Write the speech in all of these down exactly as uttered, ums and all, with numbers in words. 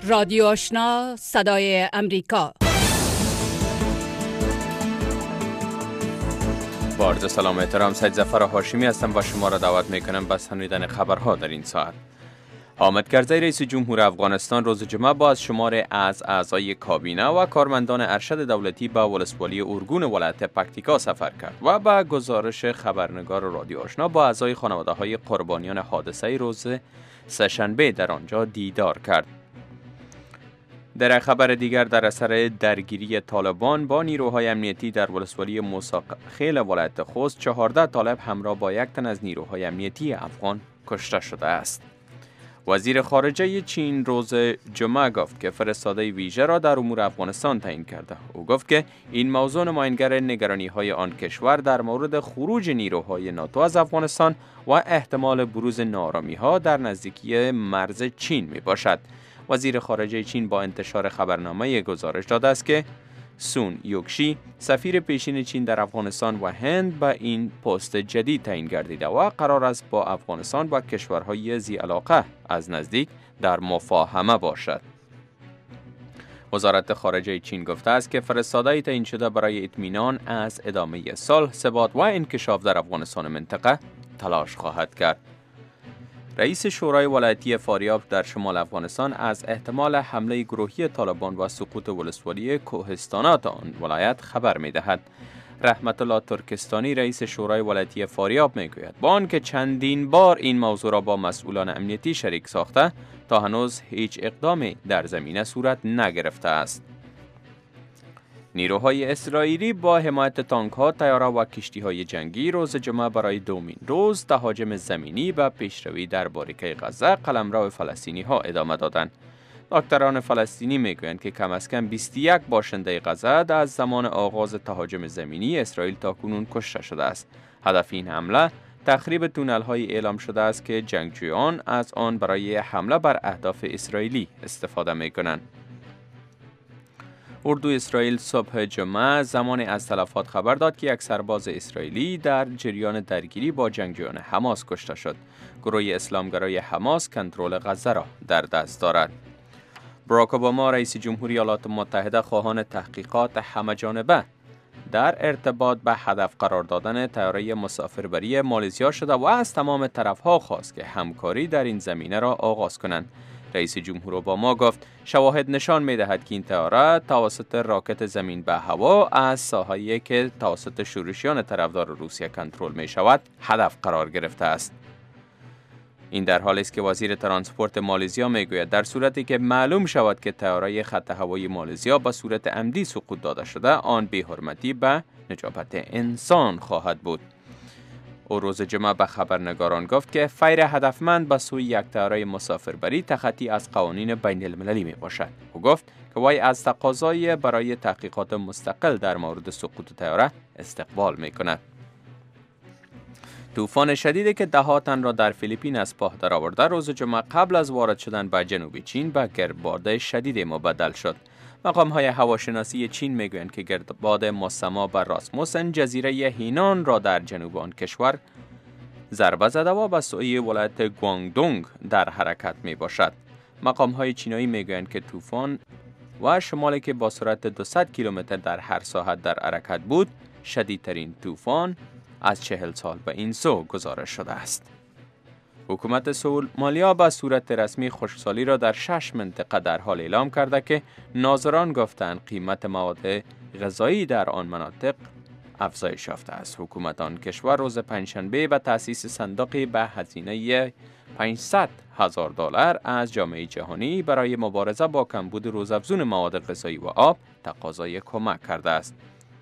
رادیو آشنا صدای امریکا. با عرض سلام و احترام، سید ظفر هاشمی هستم و شما را دعوت میکنم به شنیدن خبرها در این ساعت. حامد کرزی رئیس جمهور افغانستان روز جمعه با از شمار از اعضای کابینه و کارمندان ارشد دولتی به ولسوالی اورگون ولایت پکتیکا سفر کرد و به گزارش خبرنگار رادیو آشنا با اعضای خانواده های قربانیان حادثه روز سه‌شنبه در آنجا دیدار کرد. در خبر دیگر، در اثر درگیری طالبان با نیروهای امنیتی در ولسوالی موسی خیل ولایت خوست، چهارده طالب همراه با یک تن از نیروهای امنیتی افغان کشته شده است. وزیر خارجه چین روز جمعه گفت که فرستاده ویژه را در امور افغانستان تعیین کرده. او گفت که این موضوع نمایانگر نگرانی‌های آن کشور در مورد خروج نیروهای ناتو از افغانستان و احتمال بروز ناآرامی‌ها در نزدیکی مرز چین می باشد. وزیر خارجه چین با انتشار خبرنامه گزارش داده است که سون یوکشی سفیر پیشین چین در افغانستان و هند به این پست جدید تعیین گردیده و قرار است با افغانستان و کشورهای ذی علاقه از نزدیک در مفاهمه باشد. وزارت خارجه چین گفته است که فرستاده تعیین شده برای اطمینان از ادامه صلح، ثبات و انکشاف در افغانستان منطقه تلاش خواهد کرد. رئیس شورای ولایتی فاریاب در شمال افغانستان از احتمال حمله گروهی طالبان و سقوط ولسوالی کوهستانات آن ولایت خبر می‌دهد. رحمت الله ترکستانی رئیس شورای ولایتی فاریاب میگوید با آنکه چندین بار این موضوع را با مسئولان امنیتی شریک ساخته، تا هنوز هیچ اقدامی در زمینه صورت نگرفته است. نیروهای اسرائیلی با حمایت تانک‌ها، طیاره و کشتی‌های جنگی روز جمعه برای دومین روز تهاجم زمینی به پیشروی در باریکه غزه قلمرو فلسطینی‌ها ادامه دادند. دکتران فلسطینی میگویند که کم از کم بیست و یک باشنده غزه از زمان آغاز تهاجم زمینی اسرائیل تاکنون کشته شده است. هدف این حمله تخریب تونل‌های اعلام شده است که جنگجویان از آن برای حمله بر اهداف اسرائیلی استفاده می‌کنند. اردو اسرائیل صبح جمعه زمان از تلفات خبر داد که یک سرباز اسرائیلی در جریان درگیری با جنگجویان حماس کشته شد. گروه اسلامگرای حماس کنترل غزه را در دست دارد. باراک اوباما رئیس جمهوری ایالات متحده خواهان تحقیقات همه‌جانبه در ارتباط به هدف قرار دادن طیاره مسافربری مالزیا شده و از تمام طرف‌ها خواست که همکاری در این زمینه را آغاز کنند. رئیس جمهور اوباما گفت شواهد نشان می‌دهد که این طیاره توسط راکت زمین به هوا از ساحه‌ای که توسط شورشیان طرفدار روسیه کنترل می‌شود هدف قرار گرفته است. این در حالی است که وزیر ترانسپورت مالزیا میگوید در صورتی که معلوم شود که طیاره خط هوایی مالزیا به صورت عمدی سقوط داده شده، آن بی‌حرمتی به نجابت انسان خواهد بود. او روز جمعه به خبرنگاران گفت که فیر هدفمند به سوی یک طیاره مسافربری تخطی از قوانین بین المللی می باشد. او گفت که وی از تقاضای برای تحقیقات مستقل در مورد سقوط طیاره استقبال می کند. طوفان شدیدی که ده ها تن را در فیلیپین از پا درآورده روز جمعه قبل از وارد شدن به جنوب چین به گردباد شدید مبدل شد. مقام‌های هواشناسی چین میگویند که گردباد ماسما بر راسموسن جزیره هینان را در جنوب آن کشور ضربه زده و به سوی ولایت گوانگدونگ در حرکت می باشد. مقام‌های چینایی میگویند که طوفان و شمالی که با سرعت دویست کیلومتر در هر ساعت در حرکت بود، شدیدترین طوفان از چهل سال به این سو گزارش شده است. حکومت سومالیا به صورت رسمی خشکسالی را در شش منطقه در حال اعلام کرده که ناظران گفتند قیمت مواد غذایی در آن مناطق افزایش یافته است. حکومت آن کشور روز پنجشنبه به تأسیس صندوقی به هزینه پانصد هزار دلار از جامعه جهانی برای مبارزه با کمبود روزافزون مواد غذایی و آب تقاضای کمک کرده است.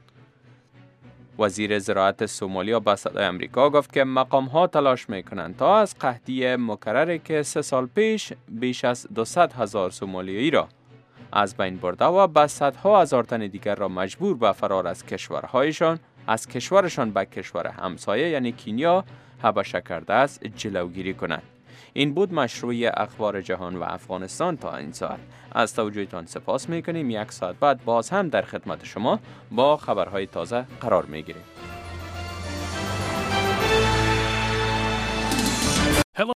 وزیر زراعت سومالیا به صدای امریکا گفت که مقام‌ها تلاش می‌کنند تا از قحطی مکرری که سه سال پیش بیش از دویست هزار سومالیایی را از بین برده و به صدها هزار تن دیگر را مجبور به فرار از کشورهایشان از کشورشان به کشور همسایه یعنی کنیا حبشه کرده است جلوگیری کنند. این بود مشروع اخبار جهان و افغانستان تا این ساعت. از توجهتان سپاس می‌کنیم. یک ساعت بعد باز هم در خدمت شما با خبرهای تازه قرار می‌گیریم.